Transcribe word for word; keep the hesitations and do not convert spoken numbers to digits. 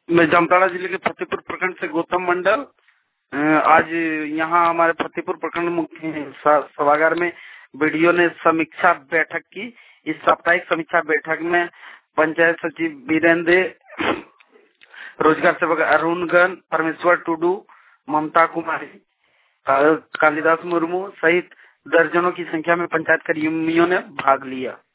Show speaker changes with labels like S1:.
S1: मैं जामताड़ा जिले के फतेहपुर प्रखंड से गौतम मंडल। अ, आज यहाँ हमारे फतेहपुर प्रखंड मुख्य स- सभागार में बीडीओ ने समीक्षा बैठक की। इस साप्ताहिक समीक्षा बैठक में पंचायत सचिव वीरेंद्र, रोजगार सेवक अरुणगण, परमेश्वर टुडू, ममता कुमारी, का- कालिदास मुर्मू सहित दर्जनों की संख्या में पंचायत कर्मियों ने भाग लिया।